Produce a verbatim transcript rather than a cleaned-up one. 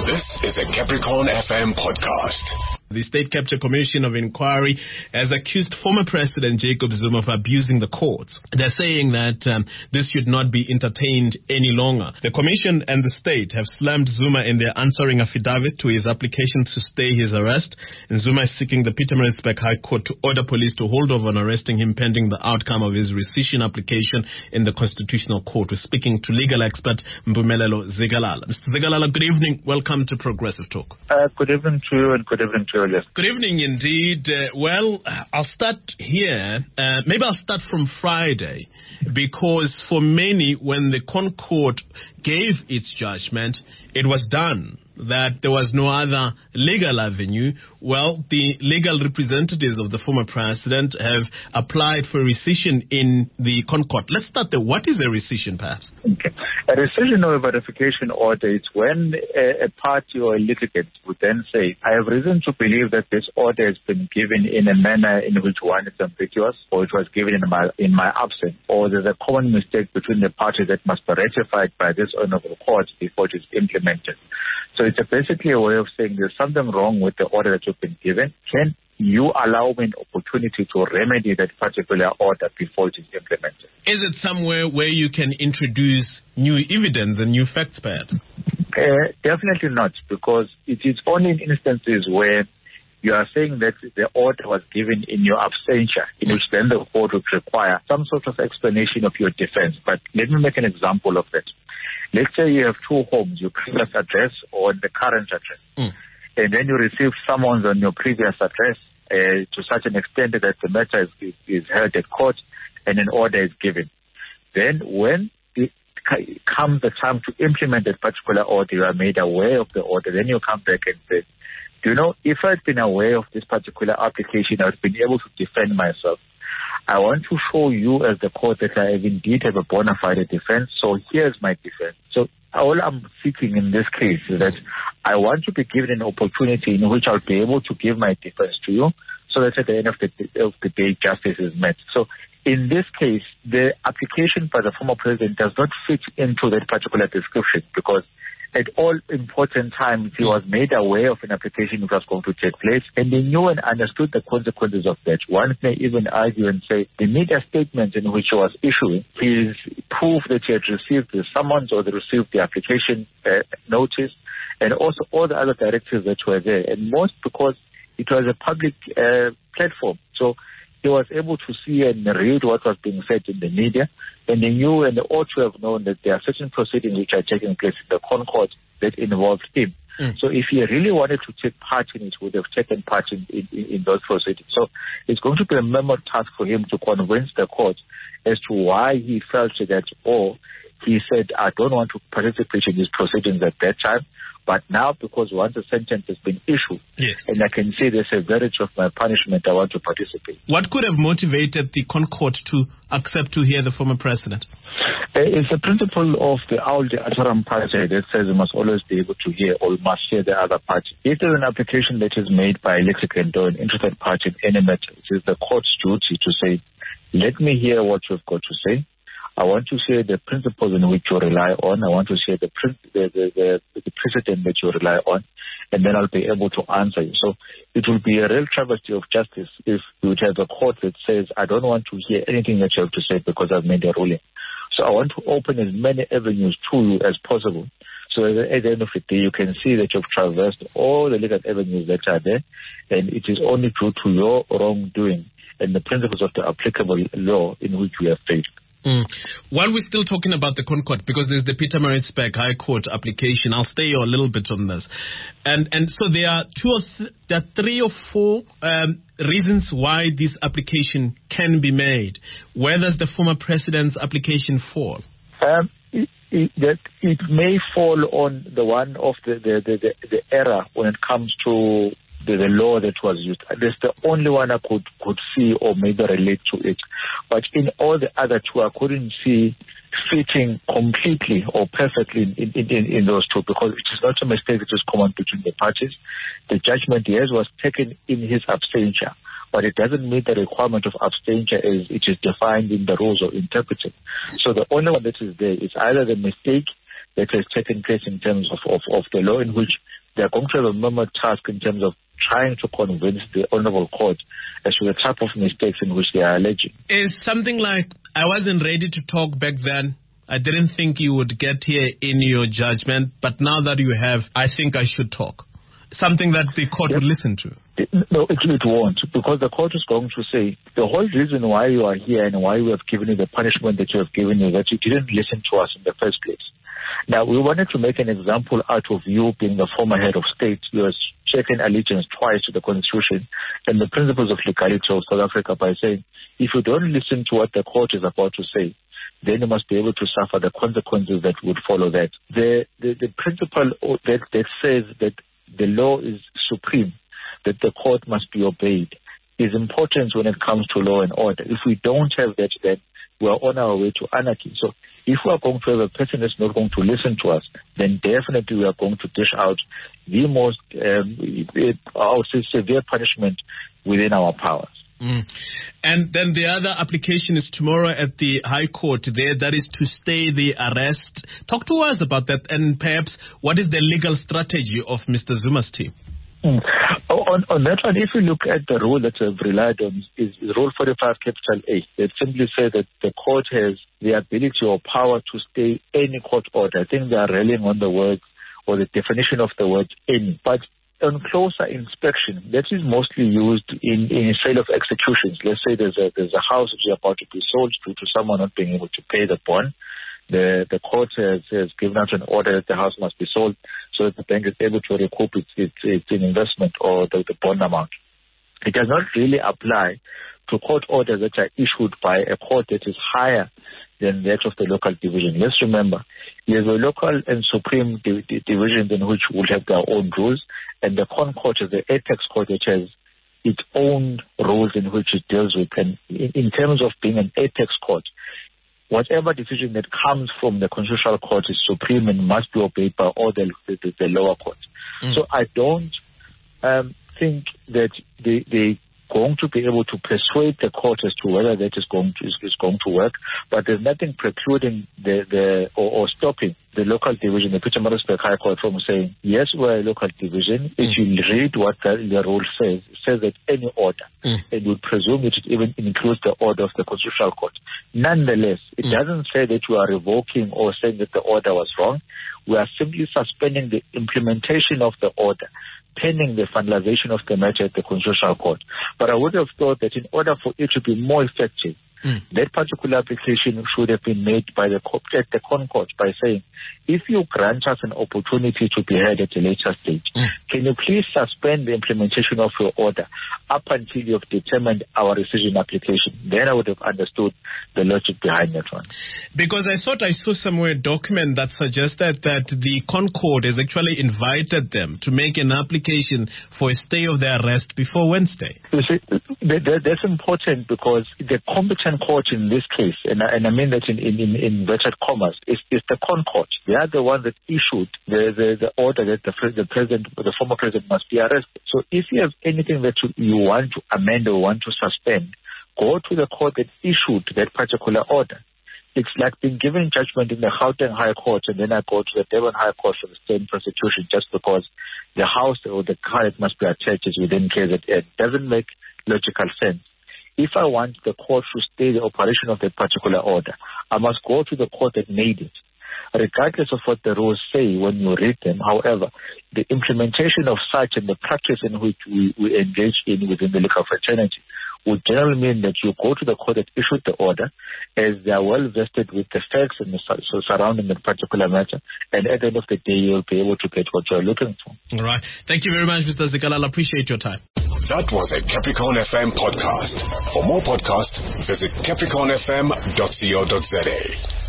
This is a Capricorn F M podcast. The State Capture Commission of Inquiry has accused former President Jacob Zuma of abusing the courts. They're saying that um, this should not be entertained any longer. The Commission and the state have slammed Zuma in their answering affidavit to his application to stay his arrest. And Zuma is seeking the Pietermaritzburg High Court to order police to hold off on arresting him pending the outcome of his rescission application in the Constitutional Court. We're speaking to legal expert Mpumelelo Zikalala. Mister Zikalala, good evening. Welcome to Progressive Talk. Uh, good evening to you and good evening to you. Good evening indeed. Uh, well, I'll start here. Uh, maybe I'll start from Friday, because for many, when the ConCourt gave its judgment, it was done that there was no other legal avenue. Well, the legal representatives of the former president have applied for rescission in the ConCourt. Let's start there. What is a rescission, perhaps? Okay. A rescission or a verification order is when a, a party or a litigant would then say, I have reason to believe that this order has been given in a manner in which one is ambiguous, or it was given in my, in my absence, or there's a common mistake between the parties that must be rectified by this honorable court before it is implemented. So it's a basically a way of saying there's something wrong with the order that you've been given. Can you allow me an opportunity to remedy that particular order before it is implemented? Is it somewhere where you can introduce new evidence and new facts, perhaps? Uh, definitely not, because it is only in instances where you are saying that the order was given in your absentia, in which then the court would require some sort of explanation of your defense. But let me make an example of that. Let's say you have two homes, your previous address or the current address. Mm. And then you receive summons on your previous address uh, to such an extent that the matter is, is, is heard at court and an order is given. Then when it comes the time to implement that particular order, you are made aware of the order, then you come back and say, do you know, if I'd been aware of this particular application, I'd been able to defend myself. I want to show you as the court that I indeed have a bona fide defense, so here's my defense. So all I'm seeking in this case is that I want to be given an opportunity in which I'll be able to give my defense to you, so that at the end of the, of the day, justice is met. So in this case, the application by the former president does not fit into that particular description, because at all important times, he was made aware of an application that was going to take place, and he knew and understood the consequences of that. One may even argue and say the media statement in which he was issuing is proof that he had received the summons or they received the application uh, notice, and also all the other directives that were there, and most because it was a public uh, platform. So he was able to see and read what was being said in the media, and he knew and ought to have known that there are certain proceedings which are taking place in the ConCourt that involved him. Mm. So if he really wanted to take part in it, he would have taken part in, in, in those proceedings. So it's going to be a mammoth task for him to convince the court as to why he felt that, or he said, I don't want to participate in these proceedings at that time. But now, because once a sentence has been issued, yes, and I can see there's a verdict of my punishment, I want to participate. What could have motivated the ConCourt to accept to hear the former president? Uh, it's a principle of the Audi Ataram party that says you must always be able to hear or must hear the other party. If there's an application that is made by a litigant or an interested party in any matter, it is the court's duty to say, let me hear what you've got to say. I want to share the principles in which you rely on. I want to share the, the, the, the, the precedent that you rely on, and then I'll be able to answer you. So it will be a real travesty of justice if you would have a court that says, I don't want to hear anything that you have to say because I've made a ruling. So I want to open as many avenues to you as possible. So at the end of the day, you can see that you've traversed all the legal avenues that are there, and it is only due to your wrongdoing and the principles of the applicable law in which we have failed. Mm. While we're still talking about the ConCourt, because there's the Pietermaritzburg High Court application, I'll stay a little bit on this. And and so there are two or th- there are three or four um, reasons why this application can be made. Where does the former president's application fall? Um, it, it, that it may fall on the one of the, the, the, the, the error when it comes to The, the law that was used. That's the only one I could, could see or maybe relate to it. But in all the other two, I couldn't see fitting completely or perfectly in, in, in, in those two, because it is not a mistake that is common between the parties. The judgment, yes, was taken in his absentia, but it doesn't meet the requirement of abstention as it is defined in the rules or interpreted. So the only one that is there is either the mistake that has taken place in terms of, of, of the law in which they're going to have a mammoth task in terms of trying to convince the Honorable Court as to the type of mistakes in which they are alleging. Is something like, I wasn't ready to talk back then, I didn't think you would get here in your judgment, but now that you have, I think I should talk. Something that the court yep. would listen to. It, no, it, it won't, because the court is going to say, the whole reason why you are here and why we have given you the punishment that you have given you, that you didn't listen to us in the first place. Now, we wanted to make an example out of you being the former head of state. You have taken allegiance twice to the Constitution and the principles of legality of South Africa by saying, if you don't listen to what the court is about to say, then you must be able to suffer the consequences that would follow that. The, the, the principle that, that says that the law is supreme, that the court must be obeyed, is important when it comes to law and order. If we don't have that, then we are on our way to anarchy. So if we are going to have a person that's not going to listen to us, then definitely we are going to dish out the most um, I would say severe punishment within our powers. Mm. And then the other application is tomorrow at the High Court there, that is to stay the arrest. Talk to us about that, and perhaps what is the legal strategy of Mister Zuma's team? Mm. On, on that one, if you look at the rule that I've relied on, is, is Rule forty-five capital A. It simply says that the court has the ability or power to stay any court order. I think they are relying on the word or the definition of the word any. But on closer inspection, that is mostly used in, in sale of executions. Let's say there's a there's a house which is about to be sold due to someone not being able to pay the bond. The the court has, has given out an order that the house must be sold so that the bank is able to recoup its its, its investment or the, the bond amount. It does not really apply to court orders that are issued by a court that is higher than that of the local division. Let's remember, there's a local and supreme di- di- divisions in which will have their own rules, and the Con Court is the apex court which has its own rules in which it deals with. And in, in terms of being an apex court, whatever decision that comes from the Constitutional Court is supreme and must be obeyed by all the, the, the lower courts. Mm. So I don't um, think that they, they going to be able to persuade the court as to whether that is going to is, is going to work, but there's nothing precluding the the or, or stopping the local division, the Pietermaritzburg High Court, from saying, yes, we're a local division. Mm. If you read what the, the rule says, it says that any order, mm. and would presume it even includes the order of the Constitutional Court. Nonetheless, it mm. doesn't say that you are revoking or saying that the order was wrong. We are simply suspending the implementation of the order, pending the finalization of the matter at the Constitutional Court. But I would have thought that in order for it to be more effective, mm. that particular application should have been made by the court, at the Con Court, by saying, if you grant us an opportunity to be heard at a later stage, mm. can you please suspend the implementation of your order up until you have determined our rescission application? Then I would have understood the logic behind that one. Because I thought I saw somewhere a document that suggested that the Con Court has actually invited them to make an application for a stay of their arrest before Wednesday. You see, that's important because the competent court in this case, and I, and I mean that in, in, in inverted commas, is, is the Con Court. They are the one that issued the, the, the order that the, the president, the former president must be arrested. So if you have anything that you, you want to amend or want to suspend, go to the court that issued that particular order. It's like being given judgment in the Gauteng High Court and then I go to the Durban High Court for the same prosecution just because the house or the car that must be attached is within K Z N. It doesn't make logical sense. If I want the court to stay the operation of that particular order, I must go to the court that made it, regardless of what the rules say when you read them. However, the implementation of such and the practice in which we, we engage in within the legal fraternity would generally mean that you go to the court that issued the order, as they are well vested with the facts and the so surrounding that particular matter, and at the end of the day, you'll be able to get what you're looking for. All right. Thank you very much, Mister Zikalala. I appreciate your time. That was a Capricorn F M podcast. For more podcasts, visit capricorn f m dot co dot za.